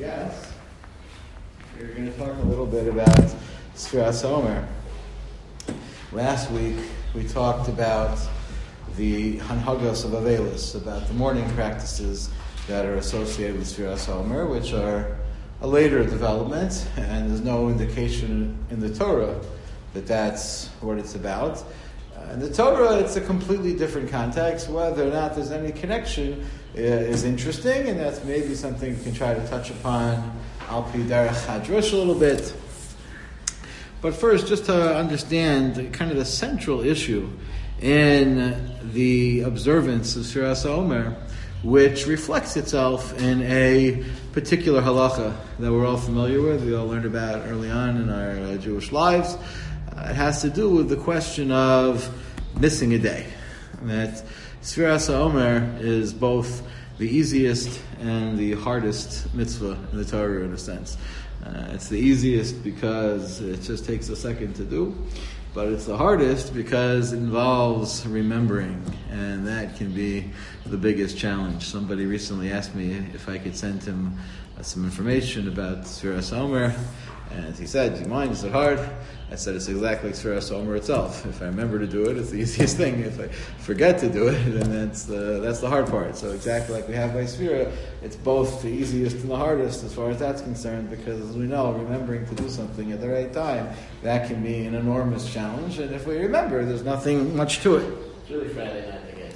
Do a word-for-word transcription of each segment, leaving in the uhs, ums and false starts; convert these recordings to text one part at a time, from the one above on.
Yes. We're going to talk a little bit about Sfiras HaOmer. Last week we talked about the Hanhagos of Avelis, about the mourning practices that are associated with Sfiras HaOmer, which are a later development, and there's no indication in the Torah that that's what it's about. Uh, in the Torah, it's a completely different context. Whether or not there's any connection uh, is interesting, and that's maybe something we can try to touch upon Al Pi Derech Hadrush a little bit. But first, just to understand kind of the central issue in the observance of Sfiras HaOmer, which reflects itself in a particular halacha that we're all familiar with, we all learned about early on in our uh, Jewish lives. Uh, it has to do with the question of missing a day. That Sfiras HaOmer is both the easiest and the hardest mitzvah in the Torah, in a sense. Uh, it's the easiest because it just takes a second to do, but it's the hardest because it involves remembering, and that can be the biggest challenge. Somebody recently asked me if I could send him uh, some information about Sfiras HaOmer, and he said, "Do you mind? Is it hard?" I said, "It's exactly like Sfiras HaOmer itself. If I remember to do it, it's the easiest thing. If I forget to do it, then that's the that's the hard part." So exactly like we have by Sfira, it's both the easiest and the hardest as far as that's concerned, because as we know, remembering to do something at the right time, that can be an enormous challenge. And if we remember, there's nothing much to it. It's really Friday night, I guess.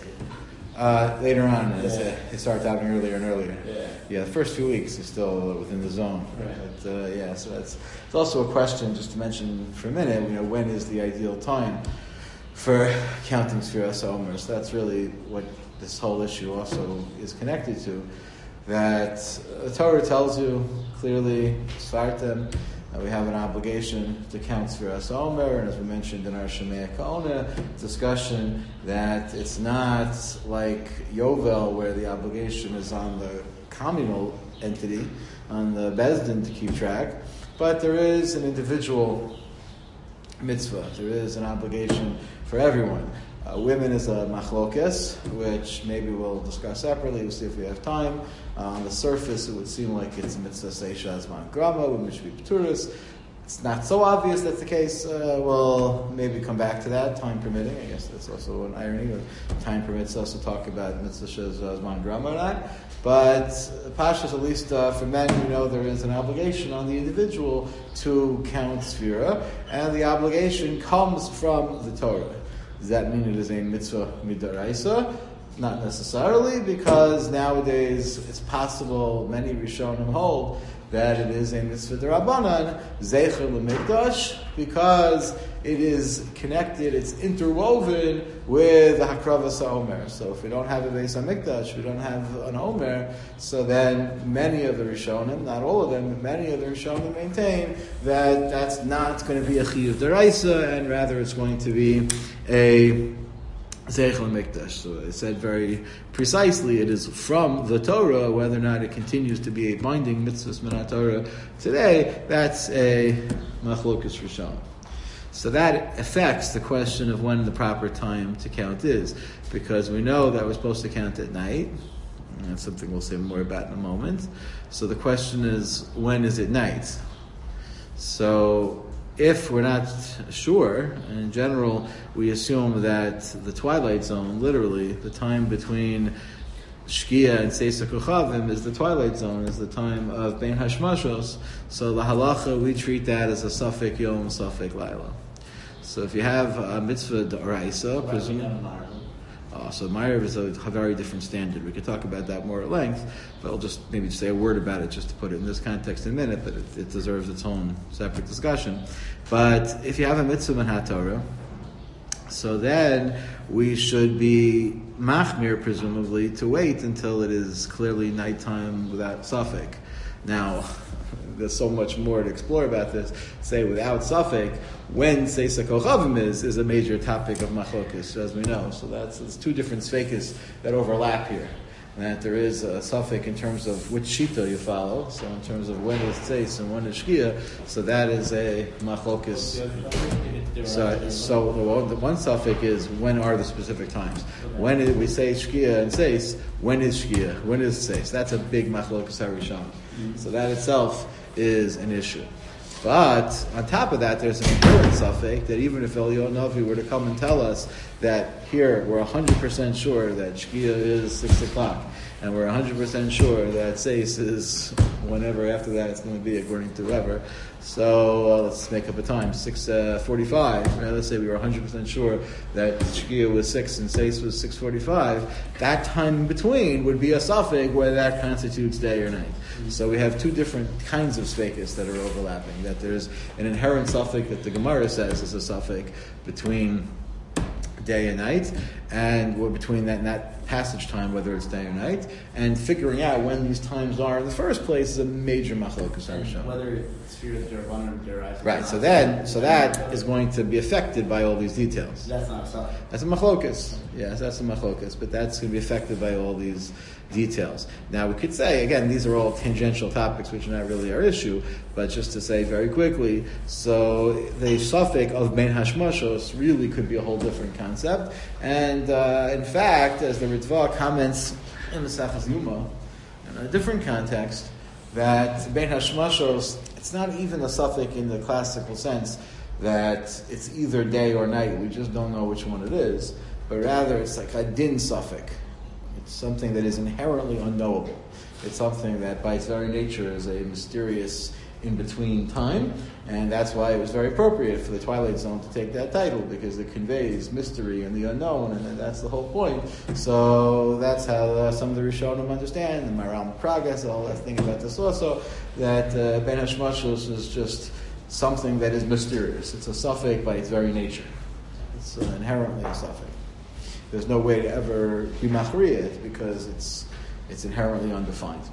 Uh, later on, as Yeah. uh, it starts happening earlier and earlier. Yeah. Yeah, the first few weeks are still within the zone. Right. But uh, yeah, so that's it's also a question, just to mention for a minute, you know, when is the ideal time for counting Sfiras HaOmer? So that's really what this whole issue also is connected to. That the Torah tells you clearly, Svartem, that we have an obligation to count Sfiras HaOmer, and as we mentioned in our Shemei Ka'ona discussion, that it's not like Yovel, where the obligation is on the communal entity, on the Bezdin to keep track, but there is an individual mitzvah, there is an obligation for everyone. Uh, women is a machlokes, which maybe we'll discuss separately. We'll see if we have time. Uh, on the surface, it would seem like it's a mitzvah seisha azman grama, women should be paturas. It's not so obvious that's the case. Uh, we'll maybe come back to that, time permitting. I guess that's also an irony. Or time permits us to talk about mitzvah azman grama or not. But Pashas, at least uh, for men, you know there is an obligation on the individual to count Sfira, and the obligation comes from the Torah. Does that mean it is a mitzvah midaraisa? Not necessarily, because nowadays it's possible, many Rishonim hold, that it is a mitzvah d'Rabbanan, zecher l'mikdash, because it is connected, it's interwoven with the Hakravas HaOmer. So if we don't have a Beis HaMikdash, we don't have an Omer, so then many of the Rishonim, not all of them, but many of the Rishonim maintain that that's not going to be a Chiyuv d'Oraisa, and rather it's going to be a Zeichel Mikdash. So it said very precisely, it is from the Torah, whether or not it continues to be a binding mitzvah min Torah today, that's a Machlokas Rishon. So that affects the question of when the proper time to count is, because we know that we're supposed to count at night, and that's something we'll say more about in a moment. So the question is, when is it night? So if we're not sure, in general, we assume that the twilight zone, literally, the time between Shkia and Seisa Kochavim is the twilight zone, is the time of Bein Hashmashos. So the halacha, we treat that as a Safek Yom, Safek Laila. So if you have a mitzvah d'oraisa, presume. Uh, so Ma'ariv is a, a very different standard. We could talk about that more at length, but I'll just maybe say a word about it just to put it in this context in a minute, but it, it deserves its own separate discussion. But if you have a mitzvah min haTorah, so then we should be machmir, presumably, to wait until it is clearly nighttime without suffix. Now, there's so much more to explore about this. Say without suffix, when Seisa Kochavim is, is a major topic of machlokas, as we know. So that's, that's two different sveikas that overlap here. And that there is a suffix in terms of which shita you follow. So in terms of when is Seis and when is Shkia, so that is a machlokas. So, so the one, the one suffix is when are the specific times. When did we say Shkia and Seis? When is Shkia? When is Seis? That's a big machlokas harishon. Mm-hmm. So that itself is an issue. But on top of that, there's an inherent suffix that even if Eliyahu Navi were to come and tell us that here we're one hundred percent sure that Shkia is six o'clock, and we're one hundred percent sure that Seis is whenever after that it's going to be according to whoever. So uh, let's make up a time, six forty-five. Right? Let's say we were one hundred percent sure that Shkia was six and Seis was six forty-five. That time in between would be a suffix whether that constitutes day or night. Mm-hmm. So we have two different kinds of sveikas that are overlapping. That there's an inherent suffix that the Gemara says is a suffix between day and night, and we're between that, that passage time, whether it's day or night, and figuring out when these times are in the first place is a major machlokas. Whether it's Sfira D'Rabbanan or D'Oraisa. Right. So then, so that is going to be affected by all these details. That's not a suffix. That's a machlokas. Yes, that's a machlokas, but that's going to be affected by all these details. Now we could say, again, these are all tangential topics which are not really our issue, but just to say very quickly, so the suffix of Ben Hashmashos really could be a whole different concept, and uh, in fact, as the Ritva comments in the Safas Yuma, in a different context, that Ben Hashmashos, it's not even a suffix in the classical sense that it's either day or night, we just don't know which one it is, but rather it's like a din suffix. It's something that is inherently unknowable. It's something that by its very nature is a mysterious in-between time, and that's why it was very appropriate for the Twilight Zone to take that title, because it conveys mystery and the unknown, and that's the whole point. So that's how uh, some of the Rishonim understand, the Maharam Pragas, all that thing about this also, that uh, Ben Hashmashos is just something that is mysterious. It's a suffix by its very nature. It's uh, inherently a suffix. There's no way to ever be machriya it because it's it's inherently undefined.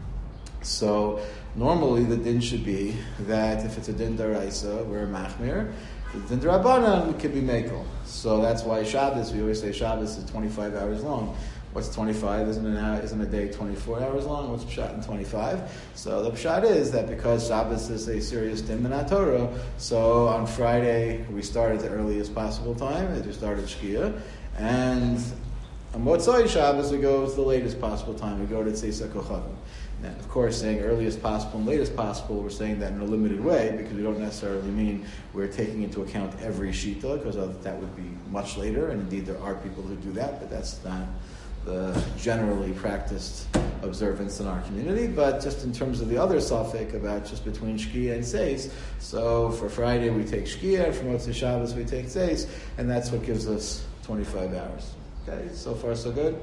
So normally the din should be that if it's a din daraisa, we're a machmir. If it's a din darabanan, we could be mekel. So that's why Shabbos, we always say Shabbos is twenty-five hours long. What's twenty-five? Isn't an hour, isn't a day twenty-four hours long? What's pshat in twenty-five? So the pshat is that because Shabbos is a serious din min Torah, so on Friday we start at the earliest possible time, as we start at Shkia. And on Motzai Shabbos, we go to the latest possible time. We go to Tzeis HaKochavim. Now, of course, saying earliest possible and latest possible, we're saying that in a limited way because we don't necessarily mean we're taking into account every shita, because that would be much later. And indeed, there are people who do that, but that's not the generally practiced observance in our community. But just in terms of the other suffix about just between Shkia and Seis, so for Friday we take Shkia, for Motzei Shabbos we take Seis, and that's what gives us twenty-five hours. Okay, so far so good.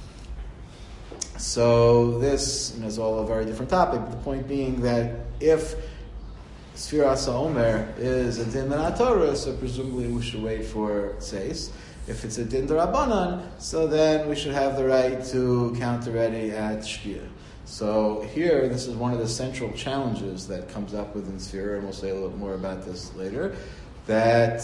So this you know, is all a very different topic, but the point being that if Sfiras HaOmer is a din min Torah, so presumably we should wait for Seis. If it's a din d'Rabbanan, so then we should have the right to count already at Shkia. So here, this is one of the central challenges that comes up within Sfira, and we'll say a little more about this later, that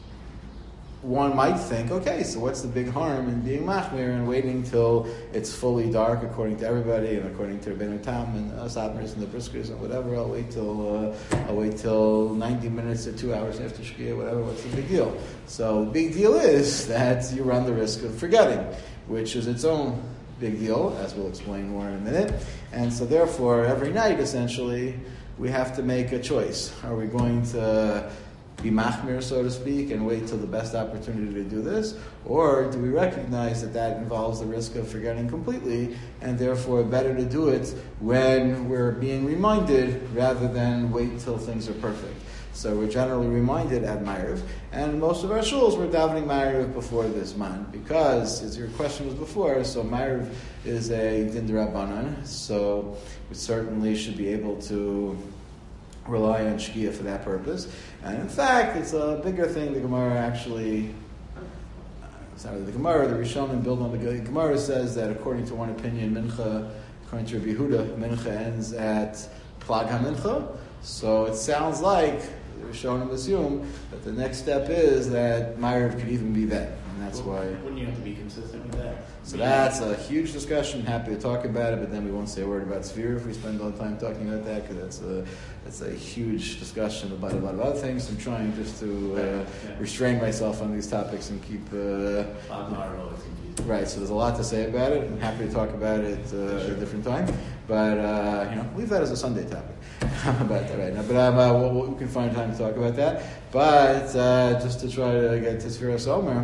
one might think, okay, so what's the big harm in being machmir and waiting till it's fully dark according to everybody and according to Rabbeinu Tam and us Admers and the Briskers and whatever? I'll wait till uh, I'll wait till ninety minutes or two hours after Shkia, whatever. What's the big deal? So the big deal is that you run the risk of forgetting, which is its own big deal, as we'll explain more in a minute. And so therefore, every night essentially we have to make a choice. Are we going to be machmir, so to speak, and wait till the best opportunity to do this? Or do we recognize that that involves the risk of forgetting completely, and therefore better to do it when we're being reminded rather than wait till things are perfect? So we're generally reminded at Ma'ariv, and most of our shuls were davening Ma'ariv before this man, because, as your question was before, so Ma'ariv is a din d'Rabbanan, so we certainly should be able to rely on Shkia for that purpose. And in fact, it's a bigger thing. The Gemara actually, it's not really the Gemara, the Rishonim build on the Gemara says that according to one opinion, Mincha, according to Rabbi Yehuda, Mincha ends at Plag HaMincha. So it sounds like the Rishonim assume that the next step is that Ma'ariv could even be then. And that's well, why... Wouldn't you have to be consistent with that? So that's a huge discussion. Happy to talk about it, but then we won't say a word about Sfira if we spend all the time talking about that, because that's a that's a huge discussion about a lot of other things. I'm trying just to uh, yeah. restrain myself on these topics and keep. Uh, right. So there's a lot to say about it. I'm happy to talk about it uh, at a different time. But uh, you know, leave that as a Sunday topic about that right now. But um, uh, we'll, we can find time to talk about that. But uh, just to try to get to Sfiras Omer.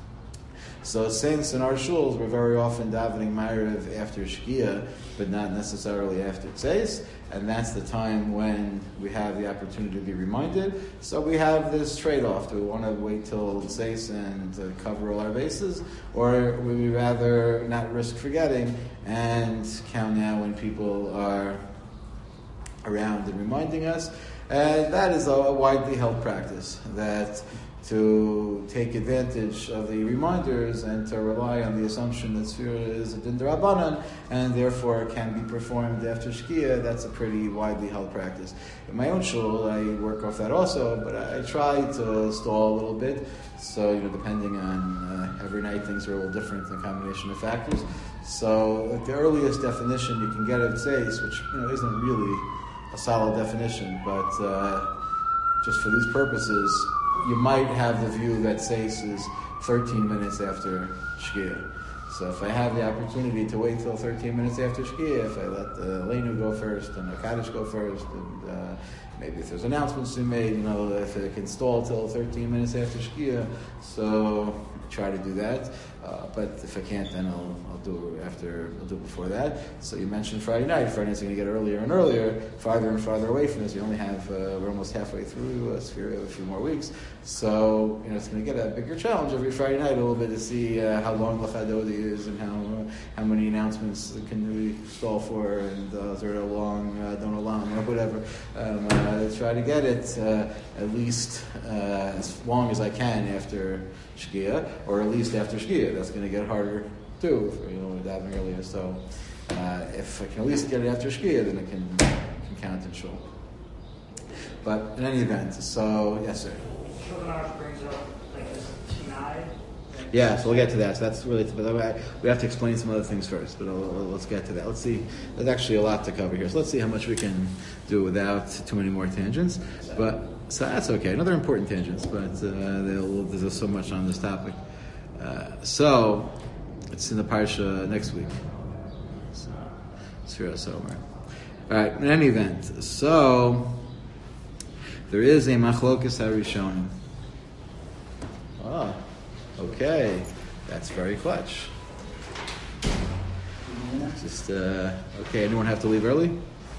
So since in our shuls we're very often davening Ma'ariv after Shkia, but not necessarily after Tzeis, and that's the time when we have the opportunity to be reminded. So we have this trade-off. Do we want to wait till Tzeis and uh, cover all our bases, or would we rather not risk forgetting and count now when people are around and reminding us? And that is a widely held practice, that to take advantage of the reminders and to rely on the assumption that Sfira is a din d'Rabbanan and therefore can be performed after Shkia. That's a pretty widely held practice. In my own shul, I work off that also, but I, I try to stall a little bit. So, you know, depending on uh, every night, things are a little different in a combination of factors. So, like the earliest definition you can get of Tzeis, which, you know, isn't really a solid definition, but uh, just for these purposes, you might have the view that Tzeis is thirteen minutes after Shkia. So if I have the opportunity to wait till thirteen minutes after Shkia, if I let the Leinu go first and the Kaddish go first, and uh, maybe if there's announcements to be made, you know, if it can stall till thirteen minutes after Shkia, so try to do that. Uh, but if I can't, then I'll, I'll do it after. I'll do it before that. So you mentioned Friday night. Friday night's going to get earlier and earlier, farther and farther away from this. You only have uh, we're almost halfway through a sphere of a few more weeks. So you know it's going to get a bigger challenge every Friday night a little bit to see uh, how long Lachadodi is and how uh, how many announcements can we stall for, and uh, is there a long uh, don't alarm or whatever. Um, uh, try to get it uh, at least uh, as long as I can after Shkia, or at least after Shkia. That's going to get harder too, for, you know, we're davening earlier. So uh, if I can at least get it after Shkia, then I can, can count and shul. But in any event, so yes, sir. Shulchan brings up like this Tanai. Yeah, so we'll get to that. So that's really, but we have to explain some other things first. But let's get to that. Let's see. There's actually a lot to cover here. So let's see how much we can do without too many more tangents. But so that's okay. Another important tangents, but uh, there's so much on this topic. Uh, so it's in the parsha next week. So, Sfiras Omer. All right. In any event, so there is a machlokas harishonim. Ah, okay. That's very clutch. Just uh, okay. Anyone have to leave early?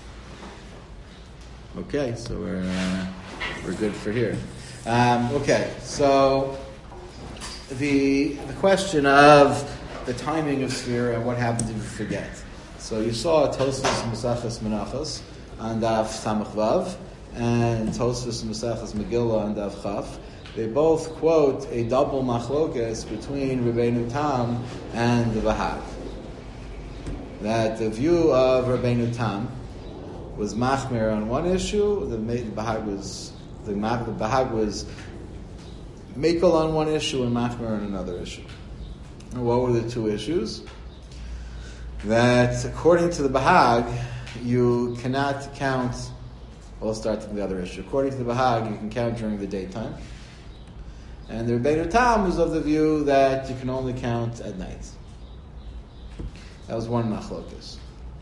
Okay, so we're uh, we're good for here. Um, okay, so the the question of the timing of Sfira and what happens if you forget. So you saw Tosfos Mesachas Menachos on Daf Samach Vav and Tosfos Mesachas Megillah on Daf Chaf. They both quote a double machlokas between Rabbeinu Tam and the Bahag. That the view of Rabbeinu Tam was machmir on one issue, the Bahag was the, the Bahag was mekel on one issue and machmir on another issue. And what were the two issues? That according to the Bahag, you cannot count. Well, let's start from the other issue. According to the Bahag, you can count during the daytime, and the Rebbeinu Tam is of the view that you can only count at night. That was one machlokas.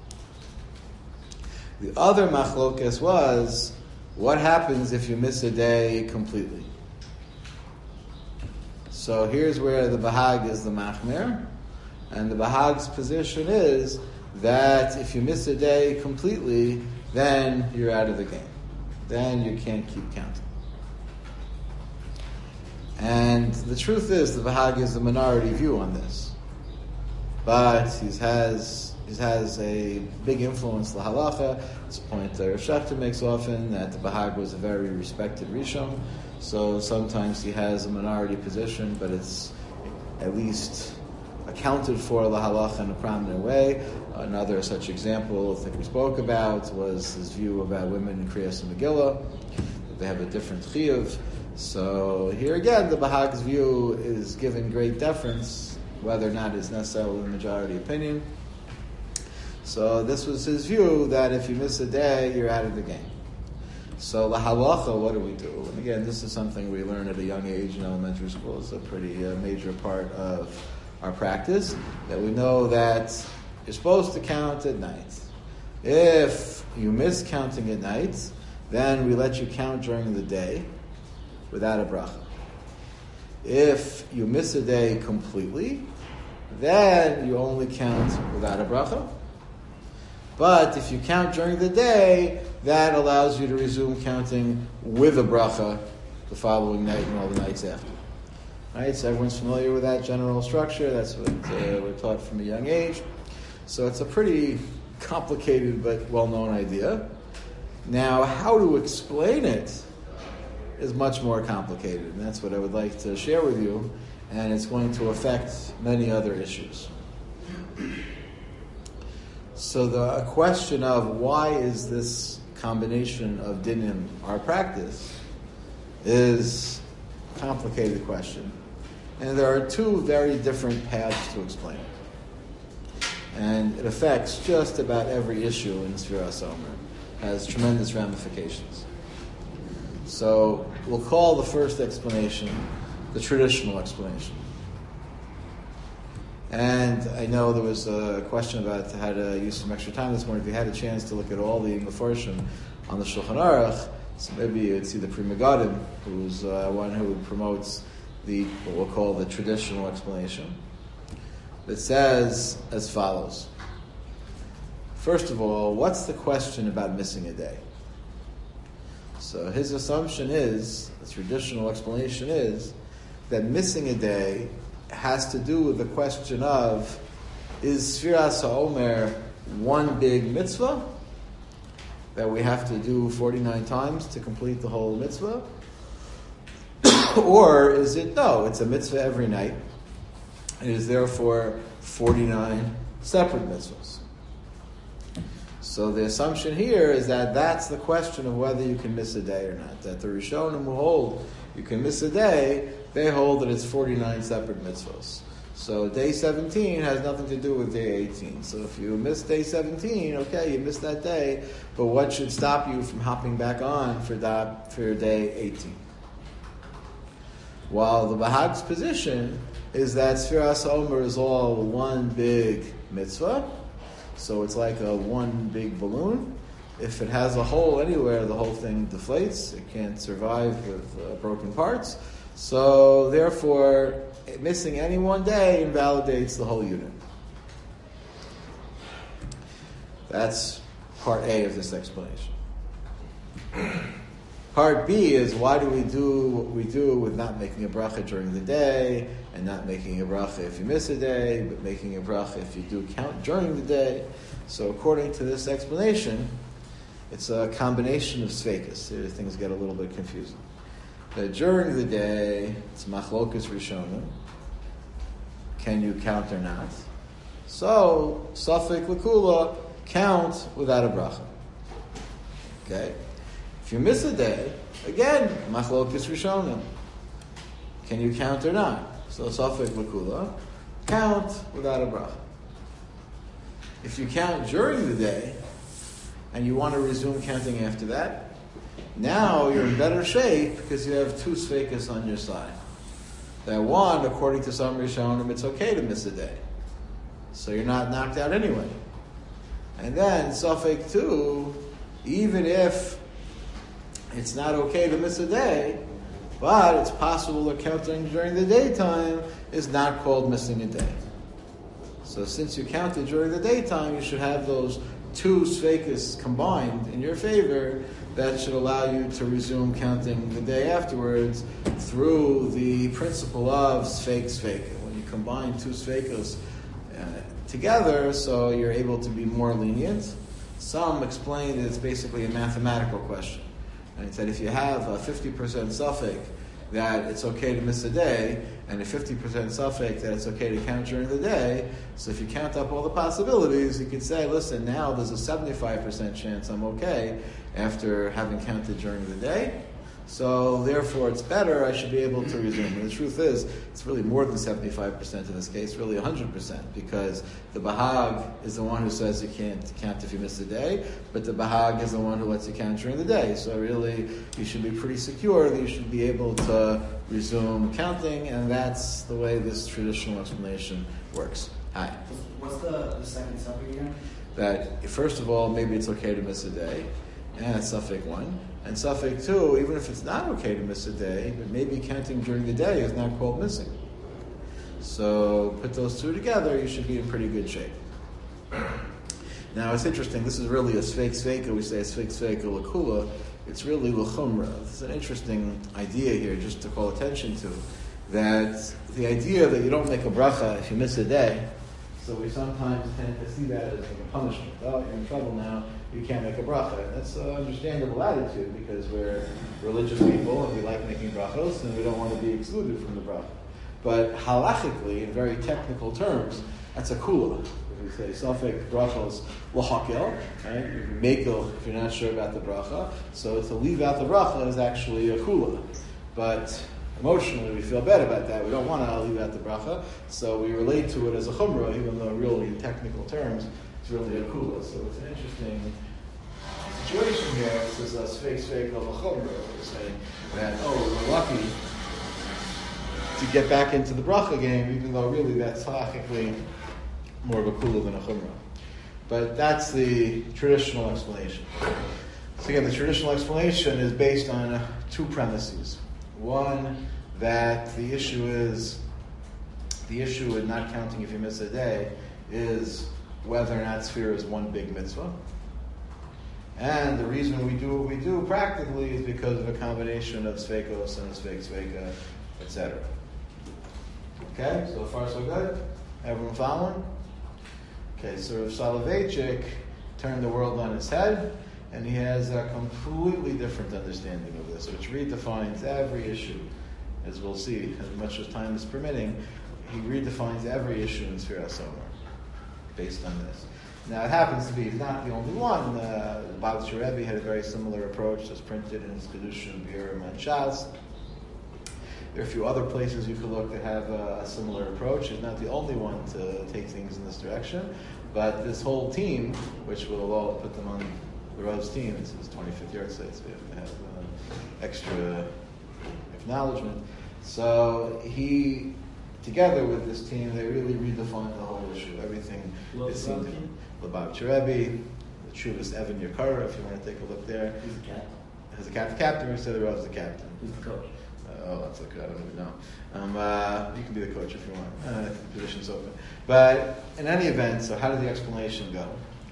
The other machlokas was, what happens if you miss a day completely? So here's where the Bahag is the machmir, and the Bahag's position is that if you miss a day completely, then you're out of the game. Then you can't keep counting. And the truth is, the Bahag is the minority view on this. But he has he has a big influence la halacha. It's a point that Rav Shechter makes often, that the Bahag was a very respected Rishon. So sometimes he has a minority position, but it's at least accounted for la halacha in a prominent way. Another such example I think we spoke about was his view about women in Kriyas and Megillah, that they have a different chiyuv. So here again, the Bahag's view is given great deference, whether or not it's necessarily the majority opinion. So this was his view, that if you miss a day, you're out of the game. So la halacha, what do we do? And again, this is something we learn at a young age in elementary school. It's a pretty uh, major part of our practice, that we know that you're supposed to count at night. If you miss counting at night, then we let you count during the day without a bracha. If you miss a day completely, then you only count without a bracha. But if you count during the day, that allows you to resume counting with a bracha the following night and all the nights after. Right? So everyone's familiar with that general structure. That's what uh, we're taught from a young age. So it's a pretty complicated but well-known idea. Now, how to explain it is much more complicated, and that's what I would like to share with you, and it's going to affect many other issues. So the question of why is this combination of dinim our practice is a complicated question. And there are two very different paths to explain it. And it affects just about every issue in Sfiras Omer. It has tremendous ramifications. So we'll call the first explanation the traditional explanation. And I know there was a question about how to use some extra time this morning. If you had a chance to look at all the Mefarshim on the Shulchan Aruch, so maybe you'd see the Pri Megadim, who's uh, one who promotes the what we'll call the traditional explanation. It says as follows. First of all, what's the question about missing a day? So his assumption is, the traditional explanation is, that missing a day has to do with the question of, is Sfiras HaOmer one big mitzvah that we have to do forty-nine times to complete the whole mitzvah? Or is it, no, it's a mitzvah every night. It is therefore forty-nine separate mitzvahs. So the assumption here is that that's the question of whether you can miss a day or not. That the Rishonim who hold you can miss a day, they hold that it's forty-nine separate mitzvahs. So day seventeen has nothing to do with day eighteen. So if you miss day seventeen, okay, you missed that day, but what should stop you from hopping back on for, that, for day eighteen? While the Bahag's position is that Sfiras Omer is all one big mitzvah, so it's like a one big balloon. If it has a hole anywhere, the whole thing deflates. It can't survive with uh, broken parts. So therefore, missing any one day invalidates the whole unit. That's part A of this explanation. Part B is, why do we do what we do with not making a bracha during the day, and not making a bracha if you miss a day, but making a bracha if you do count during the day? So according to this explanation, it's a combination of sveikas. Here things get a little bit confusing. That during the day, it's machlokas rishonim. Can you count or not? So, safek l'kula, count without a bracha. Okay? If you miss a day, again, machlokas rishonim. Can you count or not? So, safek l'kula, count without a bracha. If you count during the day, and you want to resume counting after that, now you're in better shape because you have two sveikas on your side. That one, according to some Rishonim, it's okay to miss a day. So you're not knocked out anyway. And then, safek two, even if it's not okay to miss a day, but it's possible that counting during the daytime is not called missing a day. So since you counted during the daytime, you should have those two sveikas combined in your favor. That should allow you to resume counting the day afterwards through the principle of sveik sveika. When you combine two sveikas uh, together, so you're able to be more lenient. Some explain that it's basically a mathematical question. And it said if you have a fifty percent safek that it's okay to miss a day, and a fifty percent safek that it's okay to count during the day, so if you count up all the possibilities, you could say, listen, now there's a seventy-five percent chance I'm okay after having counted during the day. So therefore it's better, I should be able to resume. And the truth is, it's really more than seventy-five percent in this case, really one hundred percent, because the Bahag is the one who says you can't count if you miss a day, but the Bahag is the one who lets you count during the day. So really, you should be pretty secure that you should be able to resume counting, and that's the way this traditional explanation works. Hi. What's the, the second suffix again? that first of all, maybe it's okay to miss a day, and that's suffix one. And suffix two, even if it's not okay to miss a day, but maybe counting during the day is not called missing. So put those two together, you should be in pretty good shape. Now it's interesting, this is really a sfeik sfeika, we say a sfeik sfeika l'kula, it's really l'chumra. It's an interesting idea here just to call attention to, that the idea that you don't make a bracha if you miss a day, so we sometimes tend to see that as like a punishment. Oh, you're in trouble now, you can't make a bracha. And that's an understandable attitude because we're religious people and we like making brachos and we don't want to be excluded from the bracha. But halachically, in very technical terms, that's a kula. If we say suffix brachos l'hakel, right? You make it if you're not sure about the bracha. So to leave out the bracha is actually a kula. But emotionally, we feel bad about that. We don't want to leave out the bracha, so we relate to it as a chumrah, even though really in technical terms, it's really a kula. So it's an interesting situation here. This is a sfeik sfeik of a chumrah. We're saying that, oh, we're lucky to get back into the bracha game, even though really that's halachically more of a kula than a chumrah. But that's the traditional explanation. So again, the traditional explanation is based on uh, two premises. One, that the issue is, the issue in not counting if you miss a day is whether or not Sfira is one big mitzvah. And the reason we do what we do practically is because of a combination of Sveikos and Sveik Sveika, et cetera. Okay, so far so good? Everyone following? Okay, so Rav Soloveitchik turned the world on its head, and he has a completely different understanding of this, which redefines every issue, as we'll see, as much as time is permitting. He redefines every issue in Sfira Somer, based on this. Now, it happens to be he's not the only one. Uh, the Bavitcher Rebbe had a very similar approach, that's printed in his Kedushin Biur Manshas. There are a few other places you could look that have a, a similar approach. He's not the only one to take things in this direction, but this whole team, which will all put them on the Rav's team, it's his twenty-fifth yahrzeit, so we have to have uh, extra acknowledgement. So he, together with this team, they really redefined the whole issue. Everything is seen. Lubavitcher Rebbe, the Chuvas Evan Yakara, if you want to take a look there. Who's the captain? Has a captain. Captain, we say the Rav's the captain. Who's the coach? Uh, oh, that's okay. I don't even know. Um, uh, you can be the coach if you want. Uh, the position's open. But in any event, so how did the explanation go?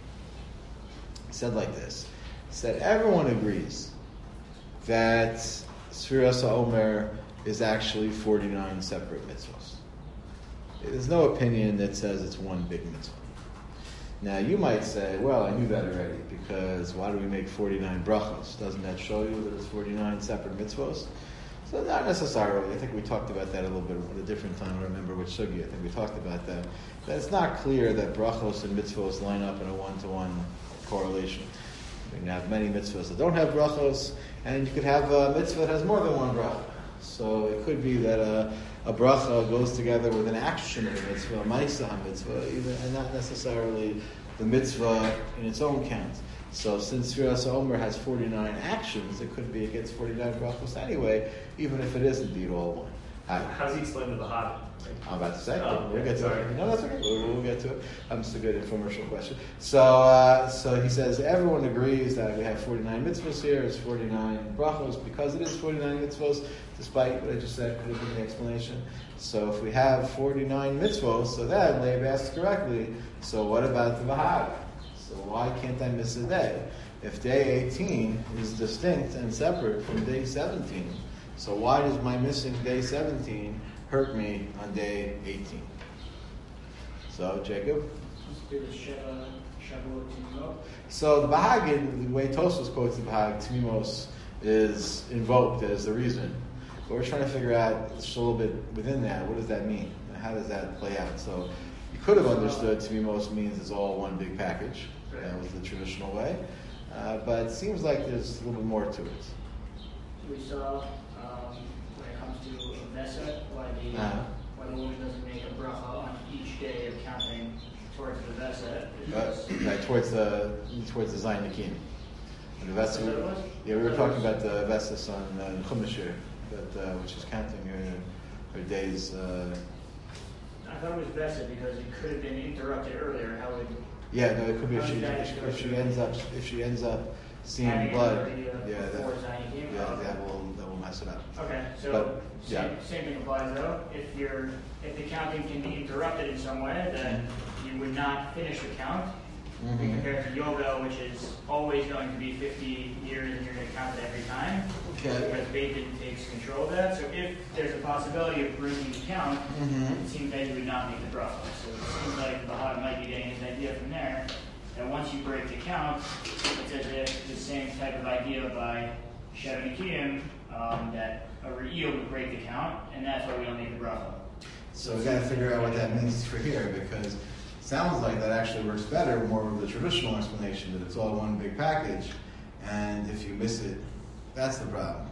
He said like this. He said, everyone agrees that Sfiras HaOmer is actually forty-nine separate mitzvahs. There's no opinion that says it's one big mitzvah. Now, you might say, well, I knew that already, because why do we make forty-nine brachos? Doesn't that show you that it's forty-nine separate mitzvahs? So not necessarily. I think we talked about that a little bit at a different time. I don't remember which sugi. I think we talked about that. That it's not clear that brachos and mitzvahs line up in a one-to-one correlation. You can have many mitzvahs that don't have brachos, and you could have a mitzvah that has more than one bracha. So it could be that a, a bracha goes together with an action of a mitzvah, a ma'aseh mitzvah, even, and not necessarily the mitzvah in its own count. So since Sfiras HaOmer has forty-nine actions, it could be it gets forty-nine brachos anyway, even if it is indeed all one. How does he explain the Bahag? I'm about to say. Oh, we'll get to sorry. it. No, that's okay. We'll, we'll get to it. Um, it's a good infomercial question. So, uh, so he says everyone agrees that we have forty-nine mitzvahs here. It's forty-nine brachos because it is forty-nine mitzvahs, despite what I just said could have been the explanation. So, if we have forty-nine mitzvahs, so then Leib asks correctly. So, what about the Bahag? So, why can't I miss a day? If day eighteen is distinct and separate from day seventeen, so why does my missing day seventeen hurt me on day eighteen? So, Jacob? So, the Bahag, the way Tosfos quotes the Bahag, Tmimos, is invoked as the reason. But we're trying to figure out just a little bit within that, what does that mean? How does that play out? So, you could have understood Tmimos means it's all one big package. That was the traditional way. Uh, but it seems like there's a little bit more to it. We saw um, when it comes to a Vesa, why the Uh-huh. why the woman doesn't make a bracha on each day of counting towards the Vesa. Uh, right, towards the towards the Zayin Nakim. And the Vesa, Is that what it was? yeah, we were talking about the Vesas on uh, Chumashir, that uh, which is counting her her days. Uh, I thought it was Vesa because it could have been interrupted earlier. How would Yeah, no, it could be if How she, does that if she, go if she through? ends up, if she ends up seeing Having blood, already, uh, yeah, that, before signing him? yeah, that will, that will mess it up. Okay, so But, yeah. same, same thing applies though. If you're, if the counting can be interrupted in some way, then you would not finish the count. Mhm. Compared to yoga, which is always going to be fifty years and you're going to count it every time. Okay. Because Bacon takes control of that. So if there's a possibility of breaking the count, Mhm. it seems that you would not make the bracha. So it seems like the Baha'im might be getting his idea from there that once you break the count, it's as if the same type of idea by Sheva Nikiyim, um, that a re'il would break the count, and that's why we don't make the bracha. So we got to figure out what that means for here, because it sounds like that actually works better, more with the traditional explanation, that it's all one big package, and if you miss it, that's the problem.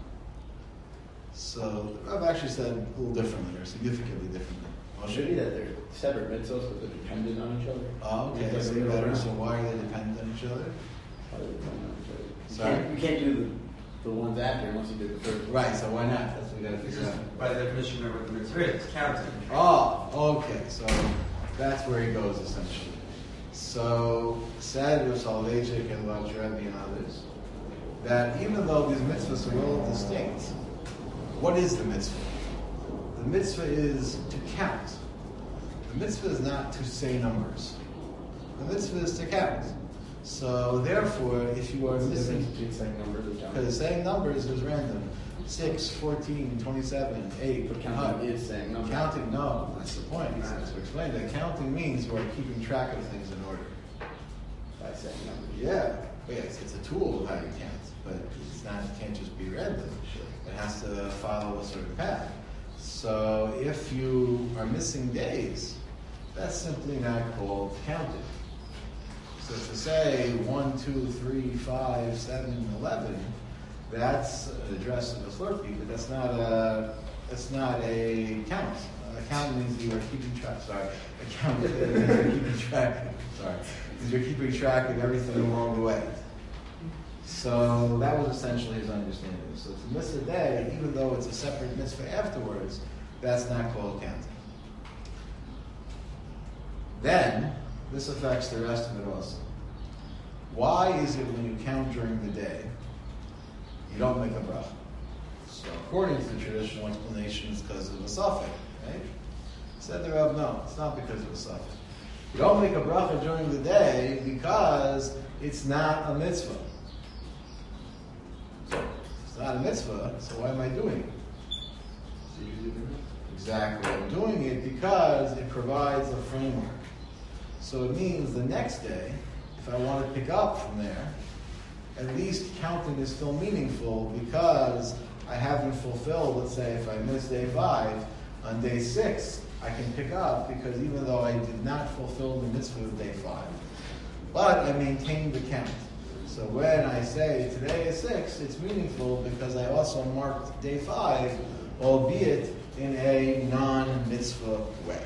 So the Rav actually said a little differently, or significantly differently. Well, should be that they're separate mitzvahs, but they're dependent on each other. Oh, okay, It's so like a better. real- So why are they dependent on each other? How they depend on each other. You Sorry? can't, you can't do the, the ones after unless you did the first one. Right, so why not? That's what we got to figure Because out. by definition, remember what the mitzvah is, it's counting. Oh, okay, so that's where he goes essentially. So, said with Soloveitchik and Rav Rebbe and others, that even though these mitzvahs are all distinct, what is the mitzvah? The mitzvah is to count. The mitzvah is not to say numbers. The mitzvah is to count. So, therefore, if you are What's the difference missing, between saying numbers and counting? because saying numbers is random. six, fourteen, twenty-seven, eight, But counting is saying numbers. Counting, no, that's the point. It's to explain that counting means you are keeping track of things in order. By saying numbers. Yeah, but yes, it's a tool of how you count, but it's not, it can't just be random. It has to follow a certain path. So if you are missing days, that's simply not called counting. So to say one, two, three, five, seven, eleven, that's an address of a slurpee, but that's not a that's not a count. A count means you are keeping track. Sorry, a count means you're keeping track. Sorry, because you're keeping track of everything along the way. So that was essentially his understanding. So to miss a day, even though it's a separate mitzvah afterwards, that's not called counting. Then this affects the rest of it also. Why is it when you count during the day, you don't make a bracha? So according to the traditional explanation, it's because of the suffix, right? Said the Rav, no, it's not because of the suffix. You don't make a bracha during the day because it's not a mitzvah. It's not a mitzvah, so why am I doing it? So you do the Exactly. I'm doing it because it provides a framework. So it means the next day, if I want to pick up from there, at least counting is still meaningful because I haven't fulfilled, let's say if I miss day five, on day six, I can pick up because even though I did not fulfill the mitzvah of day five, but I maintained the count. So when I say today is six, it's meaningful because I also marked day five, albeit in a non-mitzvah way.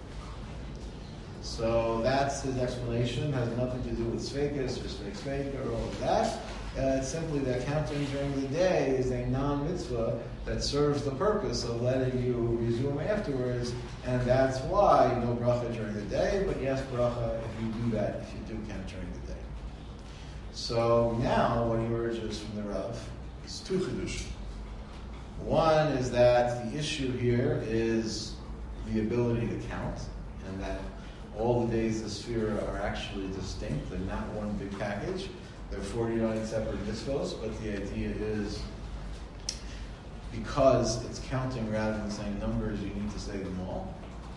So that's his explanation. It has nothing to do with Svekas or Svek Sveka or all of that. Uh, it's simply that counting during the day is a non-mitzvah that serves the purpose of letting you resume afterwards, and that's why no bracha during the day, but yes bracha if you do that, if you do count during the day. So now what he urges from the Rav is two chidushim. One is that the issue here is the ability to count, and that all the days of Sphira are actually distinct. They're not one big package. They're forty-nine separate mitzvos, but the idea is because it's counting rather than saying numbers, you need to say them all.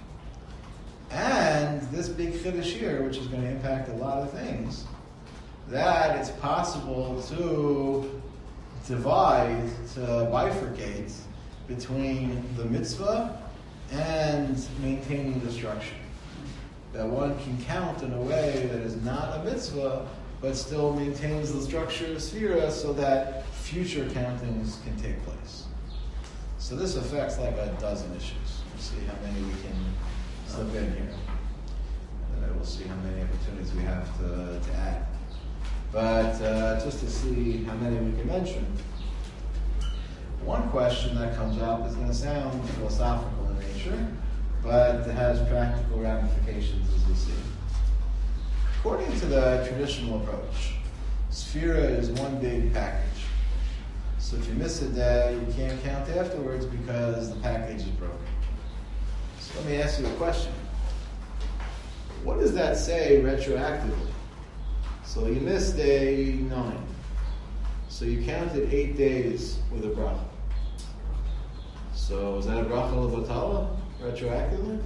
And this big chiddush here, which is going to impact a lot of things, that it's possible to divide, to bifurcate between the mitzvah and maintaining the structure. That one can count in a way that is not a mitzvah, but still maintains the structure of Sphira so that future countings can take place. So this affects like a dozen issues. We'll see how many we can slip in here. And then we'll see how many opportunities we have to, to add. But uh, just to see how many we can mention, one question that comes up is going to sound philosophical in nature, but it has practical ramifications as we see. According to the traditional approach, Sphira is one big package. So if you miss a day, you can't count afterwards because the package is broken. So let me ask you a question. What does that say retroactively? So you missed day nine. So you counted eight days with a bracha. So is that a bracha levatala retroactively?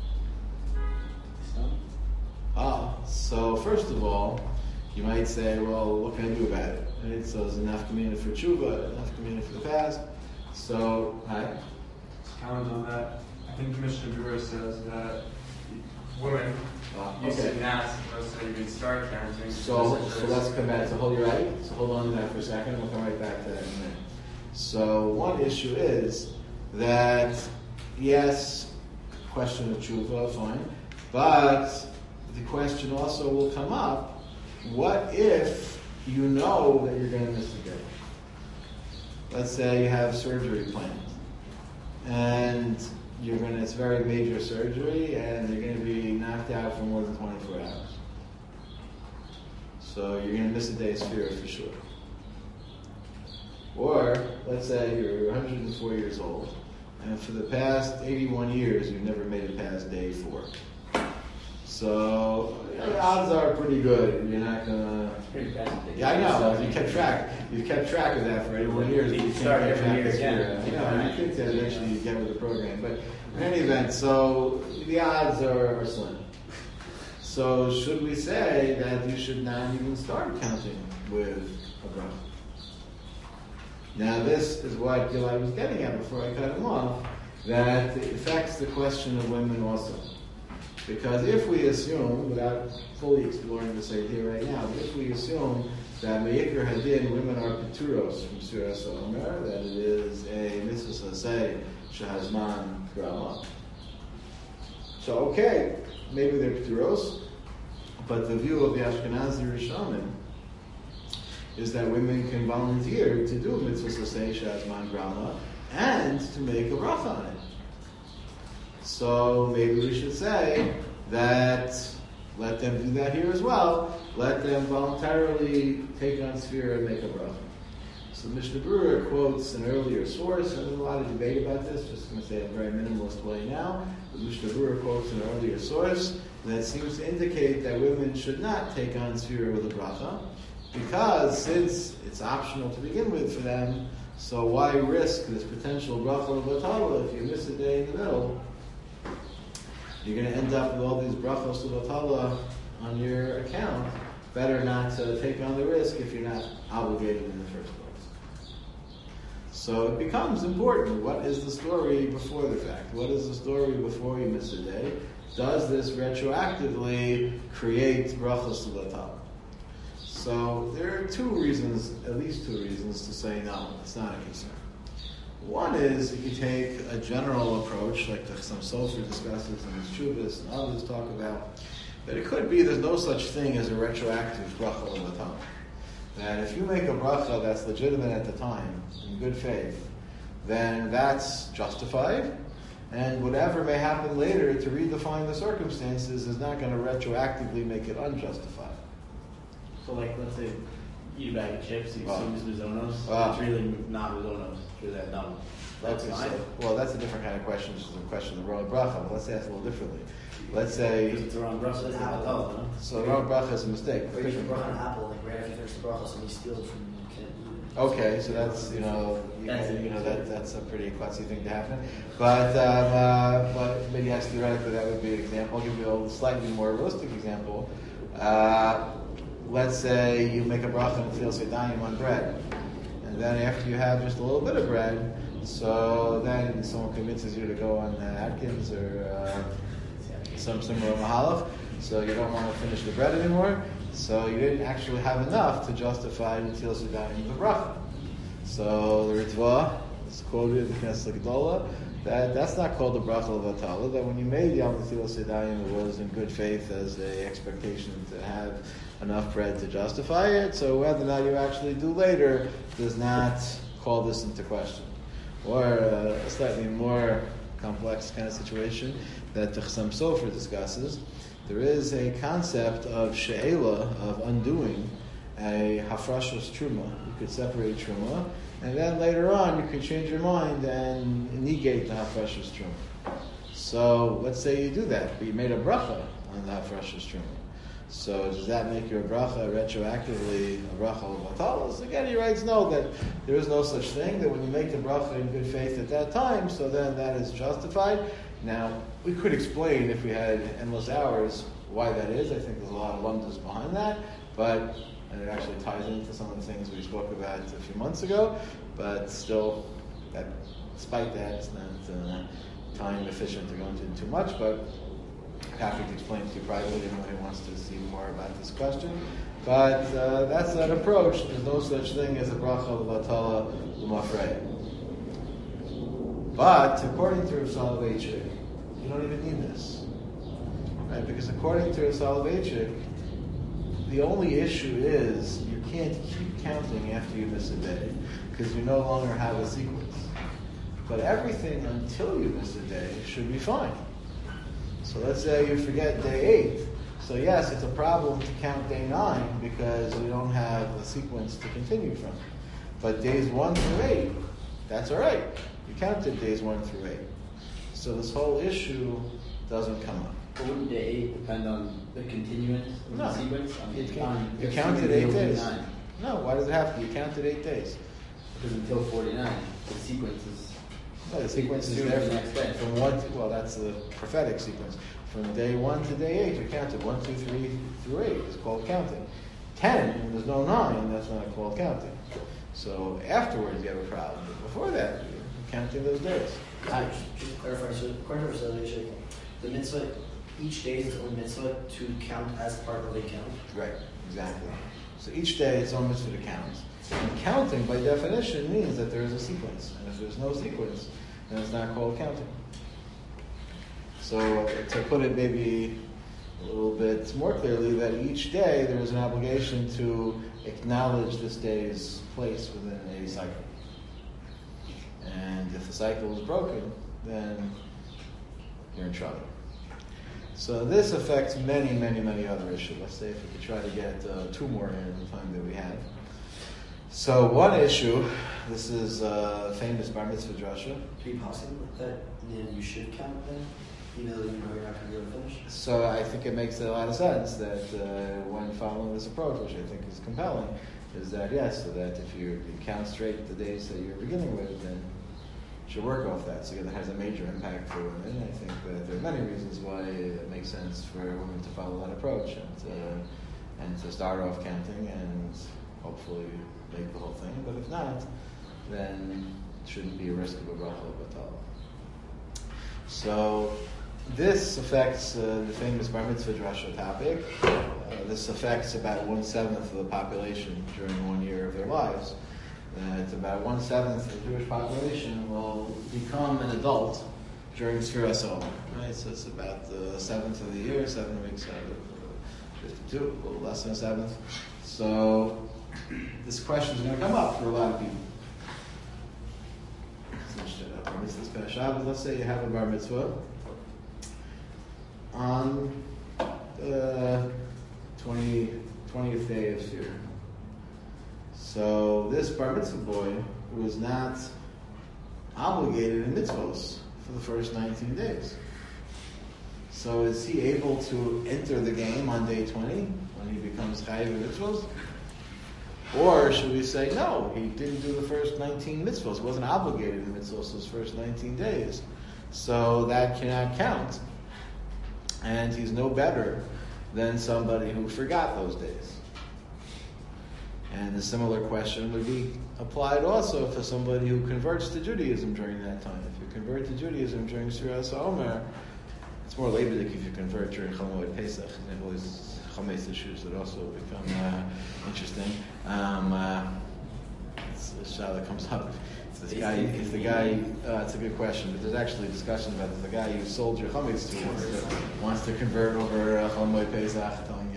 Ah, so first of all, you might say, well, what can I do about it? Right? So there's enough community for tshuva, enough community for the past. So, hi. Comment on that. I think Commissioner Brewer says that women Ah, used okay. to ask, so you can start counting. So, so let's come back. So hold your right. So hold on to that for a second. We'll come right back to that in a minute. So one issue is that, yes, question of tshuva, fine, but the question also will come up, what if you know that you're going to miss a day? Let's say you have surgery planned, and you're going to, it's very major surgery, and you're going to be knocked out for more than twenty-four hours. So you're going to miss a day's fear for sure. Or, let's say you're one hundred four years old, and for the past eighty-one years, you've never made it past day four. So, you know, the odds are pretty good. You're not gonna. Pretty fascinating. Yeah, I know. You kept track. You've kept track of that for eighty-one years. You but you start can't keep every track year this again. year. You know, and I think that eventually you get with the program. But in any event, so the odds are, are slim. So should we say that you should not even start counting with a bracha? Now this is what Gilad was getting at before I cut him off, that it affects the question of women also. Because if we assume, without fully exploring this idea right now, but if we assume that Me'ikr Hadin, women are Peturos from Surah Omer, that it is a mitzvah saseh shehazman grama. So okay, maybe they're Peturos, but the view of the Ashkenazi Rishonim is that women can volunteer to do mitzvah saseh shehazman grama and to make a bracha on it. So maybe we should say that let them do that here as well. Let them voluntarily take on Sphira and make a bracha. So Mishnah Brewer quotes an earlier source, and there's a lot of debate about this, just going to say in a very minimalist way now. But Mishnah Brewer quotes an earlier source that seems to indicate that women should not take on Sphira with a bracha, because since it's optional to begin with for them, so why risk this potential bracha of batala if you miss a day in the middle? You're going to end up with all these brachos of batala on your account. Better not to take on the risk if you're not obligated in the first place. So it becomes important. What is the story before the fact? What is the story before you miss a day? Does this retroactively create brachos of batala? So there are two reasons, at least two reasons, to say no, it's not a concern. One is if you take a general approach, like the some Sofer discusses and his Chuvas and others talk about, that it could be there's no such thing as a retroactive bracha of the time. That if you make a bracha that's legitimate at the time, in good faith, then that's justified, and whatever may happen later to redefine the circumstances is not going to retroactively make it unjustified. So, like, let's say you eat a bag of chips, you Wow. assume it's Mizonos. Wow. It's really not Mizonos. It's really that dumb. That's Okay, fine. so- well, that's a different kind of question. It's a question of the wrong bracha. But let's ask a little differently. Let's say Because it's the wrong brush. That's not Batala, no? so. The wrong bracha is a mistake. Or you can bracha an apple, like right after you finish the bracha, somebody steals it from you, you can't do it. Okay, so that's you know you, That's it. you know that that's a pretty klutzy thing to happen. But um, uh, but but yes, theoretically that would be an example. I'll give you a slightly more realistic example. Uh, let's say you make a bracha and feel sedayim on bread, and then after you have just a little bit of bread, so then someone convinces you to go on uh, Atkins or uh, some similar mahalach, so you don't want to finish the bread anymore. So you didn't actually have enough to justify Netilas Yadayim with the bracha. So the Ritva is quoted in the Knesset Gedola that that's not called the bracha of Atala, that when you made Yom Netilas Yadayim it was in good faith as a expectation to have enough bread to justify it. So whether or not you actually do later does not call this into question. Or uh, a slightly more complex kind of situation that the Chassam Sofer discusses there is a concept of she'ela, of undoing a hafrashos truma. You could separate truma, and then later on you could change your mind and negate the hafrashos truma. So let's say you do that, but you made a bracha on the hafrashos truma. So does that make your bracha retroactively a bracha l'batalos? Again, he writes no, that there is no such thing, that when you make the bracha in good faith at that time, so then that is justified. Now, we could explain, if we had endless hours, why that is. I think there's a lot of wonders behind that, but, and it actually ties into some of the things we spoke about a few months ago, but still, that, despite that, it's not uh, time efficient to go into too much, but happy to explain to you privately if anybody wants to see more about this question. But uh, that's that approach. There's no such thing as a bracha l'vatala l'mafreya. But according to Rav Soloveitchik, you don't even need this, right? Because according to Rav Soloveitchik, the only issue is you can't keep counting after you miss a day because you no longer have a sequence. But everything until you miss a day should be fine. So let's say you forget day eight. So yes, it's a problem to count day nine because we don't have a sequence to continue from. But days one through eight, that's all right. You counted days one through eight. So this whole issue doesn't come up. But wouldn't day eight depend on the continuance of No. the sequence? I mean, It can- on- you if counted something eight until days. forty-nine, No, why does it have to? You counted eight days. Because until forty-nine, the sequence is No, the sequence is Assume there the from, next day. from one to, well, that's the prophetic sequence. From day one to day eight, you counted one, two, three through eight. It's called counting. Ten, when there's no nine, that's not called counting. So afterwards, you have a problem. But before that, you're counting those days. I, just to clarify, so according to Rav Soloveitchik, the mitzvah, each day is its own mitzvah to count as part of a count. Right, exactly. So each day, it's almost to the count. And counting, by definition, means that there is a sequence. And if there's no sequence, then it's not called counting. So to put it maybe a little bit more clearly, that each day there is an obligation to acknowledge this day's place within a cycle. And if the cycle is broken, then you're in trouble. So this affects many, many, many other issues. Let's say if we could try to get uh, two more in the time that we have. So one issue, this is a famous bar mitzvah drasha. Could it be possible that then you should count then, even though you know you're not going to be able to finish? So I think it makes a lot of sense that uh, when following this approach, which I think is compelling, is that yes, so that if you, you count straight the days that you're beginning with, then you should work off that. So that has a major impact for women. I think that there are many reasons why it makes sense for women to follow that approach and to, and to start off counting and hopefully make the whole thing. But if not, then it shouldn't be a risk of a bracha batal. So this affects uh, the famous bar mitzvah drasha topic. Uh, this affects about one seventh of the population during one year of their lives. Uh, it's about one seventh of the Jewish population will become an adult during Sfiras Omer. Right, so it's about the seventh of the year, seven weeks out of fifty-two, a little less than a seventh. So this question is going to come up for a lot of people. Bar mitzvah this past Shabbos, let's say you have a bar mitzvah on the twentieth day of Sfira. So this bar mitzvah boy was not obligated in mitzvahs for the first nineteen days. So is he able to enter the game on day twenty when he becomes chayiv in mitzvahs? Or should we say, no, he didn't do the first nineteen mitzvahs, wasn't obligated in mitzvahs those first nineteen days. So that cannot count. And he's no better than somebody who forgot those days. And a similar question would be applied also for somebody who converts to Judaism during that time. If you convert to Judaism during Sfiras Omer, it's more Levitic if you convert during Chol Moed Pesach. There's always Chametz issues that also become uh, interesting. Um, uh, it's a shah that comes up. If this guy, if the guy, uh, it's a good question, but there's actually discussion about if the guy you sold your Chametz to wants to, wants to convert over uh, Chol Moed Pesach, telling you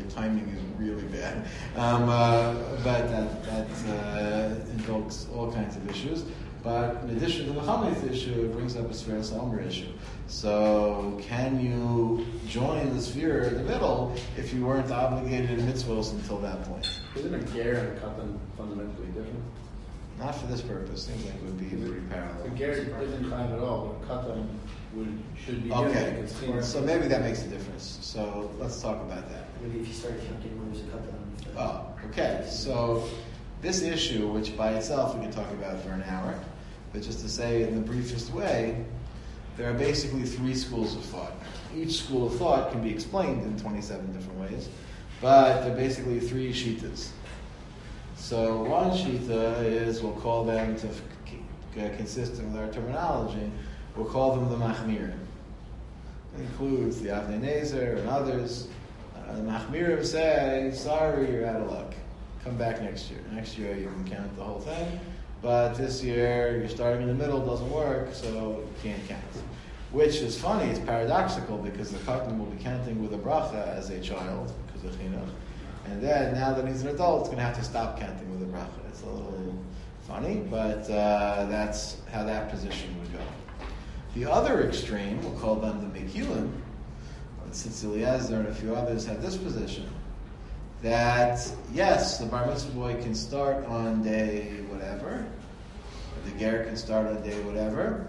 your timing is really bad. Um, uh, but that, that uh, invokes all kinds of issues. But in addition to the Chametz issue, it brings up a Sfiras Omer issue. So can you join the sphere in the middle if you weren't obligated in mitzvahs until that point? Isn't a ger and a katan fundamentally different? Not for this purpose. Seems like it would be pretty A parallel. ger isn't chayav at all, but a katan would should be doing Okay, it. It's cleaner. so maybe that makes a difference. So let's talk about that. Maybe if you start counting when there's a cut down. Oh, okay. So this issue, which by itself we can talk about for an hour, but just to say in the briefest way, there are basically three schools of thought. Each school of thought can be explained in twenty-seven different ways, but they're basically three shitas. So one shita is, we'll call them, to f- c- consistent with our terminology, we'll call them the Machmirim. It includes the Avnei Nezer and others. Uh, the Machmirim say, sorry, you're out of luck. Come back next year. Next year you can count the whole thing, but this year you're starting in the middle, doesn't work, so you can't count. Which is funny, it's paradoxical, because the Katan will be counting with a bracha as a child, because of chinuch. And then, now that he's an adult, he's going to have to stop counting with a bracha. It's a little funny, but uh, that's how that position would go. The other extreme, we'll call them the Mekilim, since Eliezer and a few others have this position, that yes, the bar mitzvah boy can start on day whatever, the ger can start on day whatever,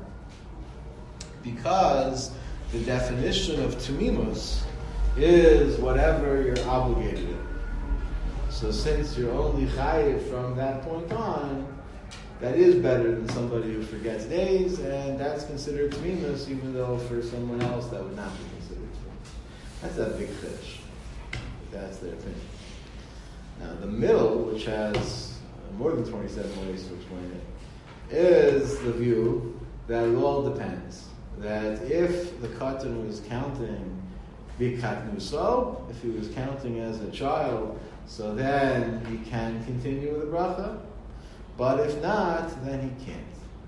because the definition of tumimus is whatever you're obligated in. So since you're only chayiv from that point on, that is better than somebody who forgets days, and that's considered tumimus, even though for someone else that would not be considered tumimus. That's a big fish. That's their opinion. Now the middle, which has more than twenty-seven ways to explain it, is the view that it all depends. That if the katan was counting bikatnuso, if he was counting as a child, so then he can continue with the bracha. But if not, then he can't.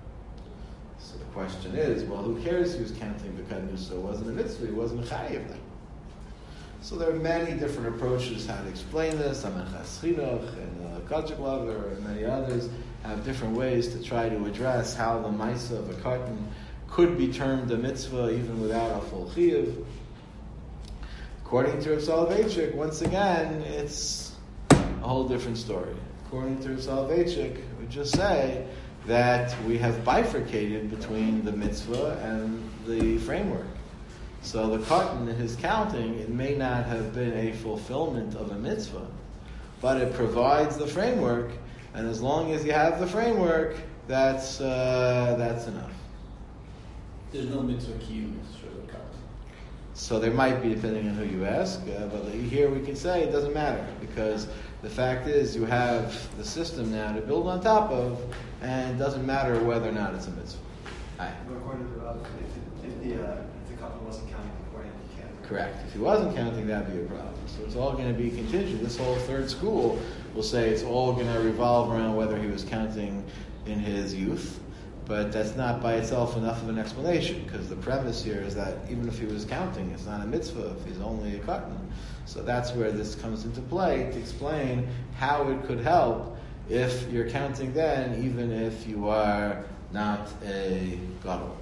So the question is, well, who cares who's counting bikatnuso? It wasn't a mitzvah, he wasn't a chayiv then. So there are many different approaches how to explain this. Amenchas Chinuch and uh, Kajik Lover and many others have different ways to try to address how the Maisa of a katan could be termed a mitzvah even without a full chiyuv. According to Rav Soloveitchik, once again, it's a whole different story. According to Rav Soloveitchik, we just say that we have bifurcated between the mitzvah and the framework. So the katan in his counting, it may not have been a fulfillment of a mitzvah, but it provides the framework, and as long as you have the framework, that's uh, that's enough. There's no mitzvah kiyum for the katan. So there might be, depending on who you ask, uh, but here we can say it doesn't matter, because the fact is you have the system now to build on top of, and it doesn't matter whether or not it's a mitzvah. Aye. But according to the other, if, if the uh, if the couple wasn't counting beforehand, you can't. Correct. If he wasn't counting, that'd be a problem. So it's all going to be contingent. This whole third school will say it's all going to revolve around whether he was counting in his youth, but that's not by itself enough of an explanation, because the premise here is that even if he was counting, it's not a mitzvah if he's only a katan. So that's where this comes into play to explain how it could help if you're counting then, even if you are not a gadol.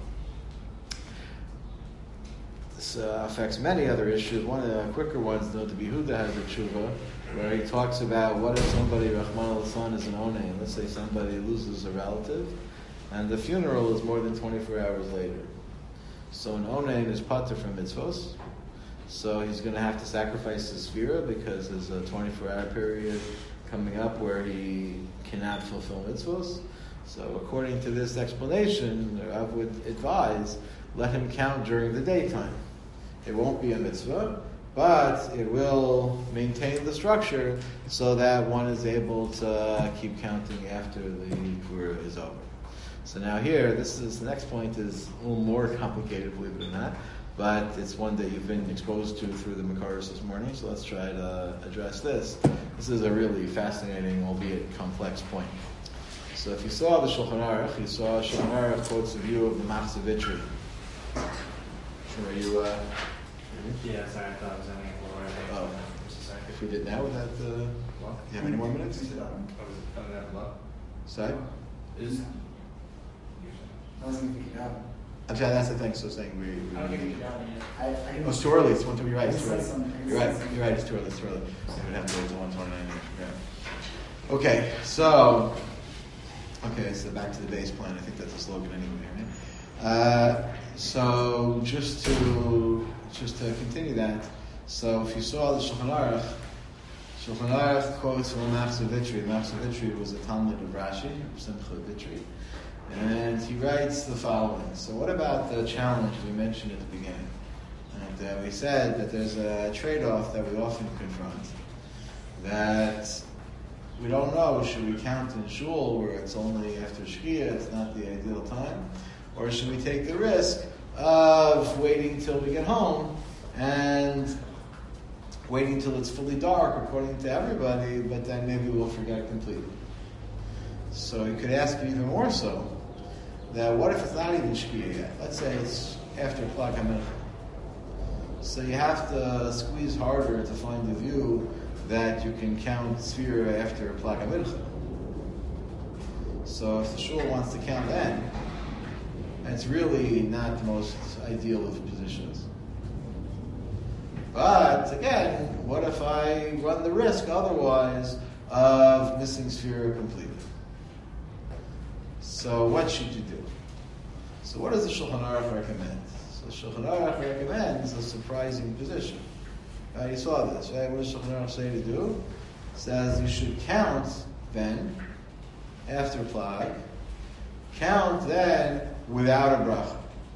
This uh, affects many other issues. One of the quicker ones, though, to Behuda has a tshuva, where he talks about what if somebody, Rahman al-San, is an onein. Let's say somebody loses a relative, and the funeral is more than twenty-four hours later. So an onein is pater from mitzvos, so he's going to have to sacrifice his sphira because there's a twenty-four hour period coming up where he cannot fulfill mitzvos. So according to this explanation, I would advise, let him count during the daytime. It won't be a mitzvah, but it will maintain the structure so that one is able to keep counting after the Pura is over. So now here, this is the next point is a little more complicated, believe it or not, but it's one that you've been exposed to through the Makaros this morning, so let's try to address this. This is a really fascinating, albeit complex point. So if you saw the Shulchan Aruch, you saw Shulchan Aruch quotes a view of the Machzavitri. Are you, uh... Yeah, sorry, I thought I was having a floor. Oh. Just a second. If we did now, would that, uh, well, do you have any more minutes? I was coming out of luck. Sorry? Is, I was gonna pick it up. I'm sorry, that's the thing, so saying we. we I don't think we got it yet. I, I can. Oh, it's too early, it's one, you're right, it's too I early. said something, I You're right, said you're right, it's too early, it's too early. We would have to wait till one twenty-nine, yeah. Okay, so, okay, so back to the base plan, I think that's a slogan anyway, right? Uh, so, just to, just to continue that, so if you saw the Shulchan Aruch, Shulchan Aruch quotes from Machzor Vitri. Machzor Vitri was a Talmud of Rashi, Simcha Vitri, and he writes the following. So what about the challenge we mentioned at the beginning? And uh, we said that there's a trade-off that we often confront, that we don't know, should we count in shul where it's only after Shkia, it's not the ideal time, or should we take the risk of waiting till we get home and waiting till it's fully dark according to everybody, but then maybe we'll forget completely. So you could ask even more so, that what if it's not even Shkia yet? Let's say it's after Plag HaMincha. So you have to squeeze harder to find the view that you can count Sfira after Plag HaMincha. So if the shul wants to count then, it's really not the most ideal of positions. But again, what if I run the risk otherwise of missing Sfira completely? So what should you do? So what does the Shulchan Aruch recommend? So the Shulchan Aruch recommends a surprising position. Uh, you saw this, right? What does Shulchan Aruch say to do? It says you should count then, after Plag, count then without a bracha.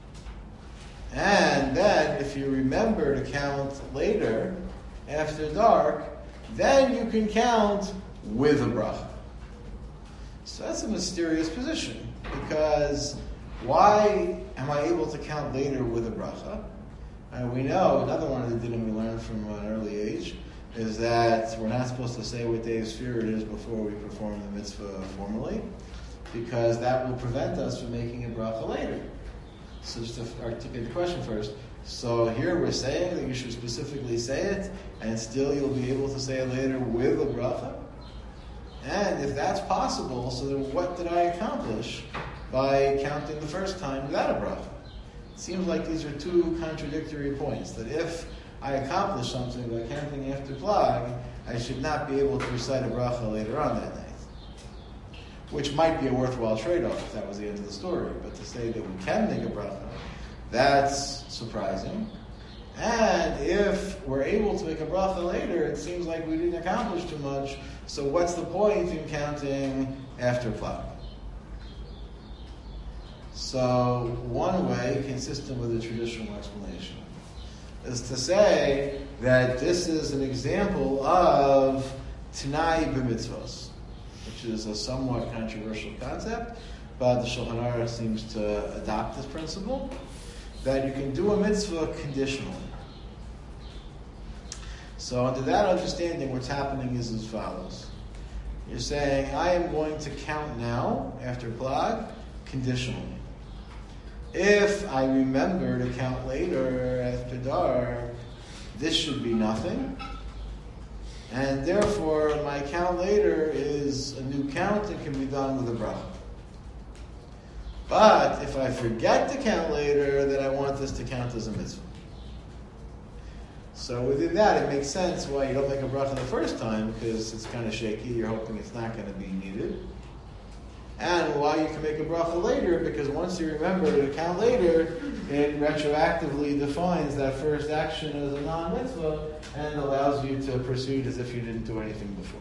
And then, if you remember to count later, after dark, then you can count with a bracha. So that's a mysterious position, because why am I able to count later with a bracha? And we know, another one of the dinim we learned from an early age, is that we're not supposed to say what day of Sfira it is before we perform the mitzvah formally, because that will prevent us from making a bracha later. So just to articulate the question first. So here we're saying that you should specifically say it, and still you'll be able to say it later with a bracha. And if that's possible, so then what did I accomplish by counting the first time without a bracha? It seems like these are two contradictory points. That if I accomplish something by counting after Plag, I should not be able to recite a bracha later on that night. Which might be a worthwhile trade-off if that was the end of the story. But to say that we can make a bracha, that's surprising. And if we're able to make a bracha later, it seems like we didn't accomplish too much. So what's the point in counting after Plag? So one way, consistent with the traditional explanation, is to say that this is an example of T'nai b'mitzvos, which is a somewhat controversial concept, but the Shulchan Aruch seems to adopt this principle, that you can do a mitzvah conditionally. So under that understanding, what's happening is as follows. You're saying, I am going to count now, after Plag, conditionally. If I remember to count later, after dark, this should be nothing. And therefore, my count later is a new count and can be done with a bracha. But if I forget to count later, then I want this to count as a mitzvah. So within that, it makes sense why you don't make a bracha the first time, because it's kind of shaky. You're hoping it's not going to be needed. And why you can make a bracha later, because once you remember to count later, it retroactively defines that first action as a non-mitzvah and allows you to proceed as if you didn't do anything before.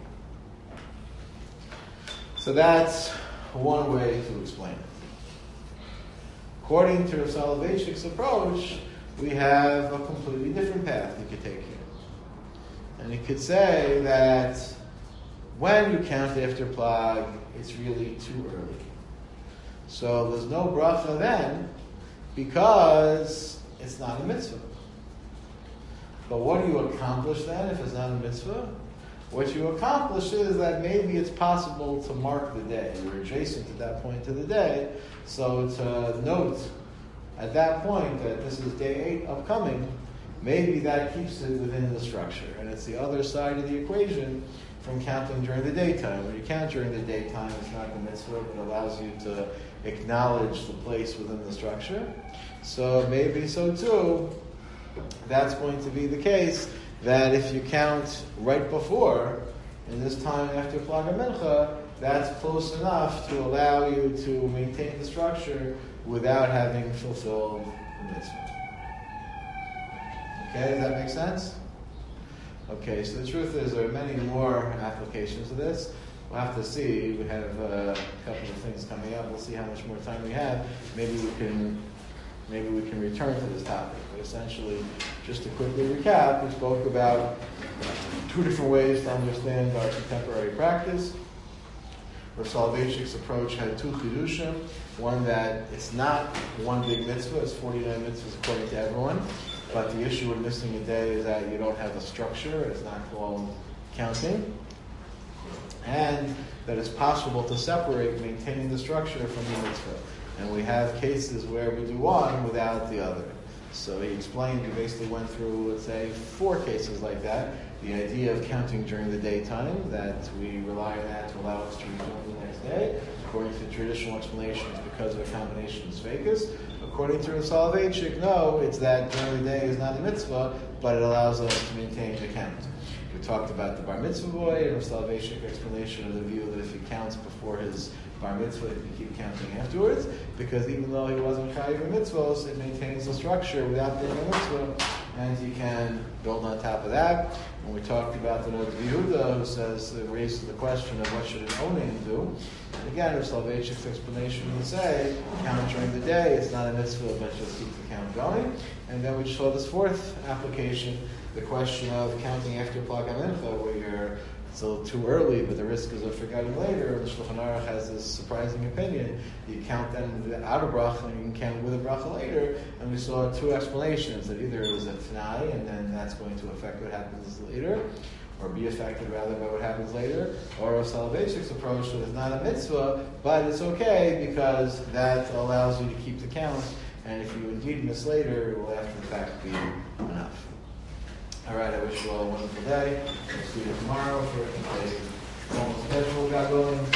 So that's one way to explain it. According to Rav Soloveitchik's approach, we have a completely different path you could take here. And you could say that when you count after Plag, it's really too early. So there's no bracha then, because it's not a mitzvah. But what do you accomplish then if it's not a mitzvah? What you accomplish is that maybe it's possible to mark the day. You're adjacent at that point to the day, so to note at that point that this is day eight upcoming, maybe that keeps it within the structure. And it's the other side of the equation from counting during the daytime. When you count during the daytime, it's not the mitzvah, but it allows you to acknowledge the place within the structure. So maybe so too, that's going to be the case, that if you count right before, in this time after Plaga Mincha, that's close enough to allow you to maintain the structure without having fulfilled the mitzvah. Okay, does that make sense? Okay, so the truth is there are many more applications of this. We'll have to see. We have uh, a couple of things coming up. We'll see how much more time we have. Maybe we can maybe we can return to this topic. But essentially, just to quickly recap, we spoke about two different ways to understand our contemporary practice. Rav Soloveitchik's approach had two chidushim. One, that it's not one big mitzvah, it's forty-nine mitzvahs according to everyone. But the issue with missing a day is that you don't have a structure, it's not called counting. And that it's possible to separate maintaining the structure from the mitzvah. And we have cases where we do one without the other. So he explained, he basically went through, let's say, four cases like that. The idea of counting during the daytime, that we rely on that to allow us to resume the next day. According to traditional explanations, because of a combination of sveikas. According to Rav Soloveitchik, no, it's that during the day is not a mitzvah, but it allows us to maintain the count. We talked about the bar mitzvah boy, and Rav Soloveitchik's explanation of the view that if he counts before his bar mitzvah, he can keep counting afterwards, because even though he wasn't chayiv in mitzvahs, it maintains the structure without being a mitzvah, and he can build on top of that. When we talked about the Rav Yehuda, who says, uh, raises the question of what should an onen do. And again, Rav Soloveitchik's explanation would say, count during the day, it's not a mitzvah, but just keep the count going. And then we saw this fourth application, the question of counting after Plaga Mincha, where you're it's a little too early, but the risk is of forgetting later. The Shulchan Aruch has this surprising opinion. You count them without a bracha, and you can count with a bracha later. And we saw two explanations, that either it was a t'nai, and then that's going to affect what happens later, or be affected rather by what happens later, or a Soloveitchik's approach that it's not a mitzvah, but it's okay because that allows you to keep the count, and if you indeed miss later, it will after the fact be enough. All right, I wish you all a wonderful day. We'll see you tomorrow for a normal schedule, God willing.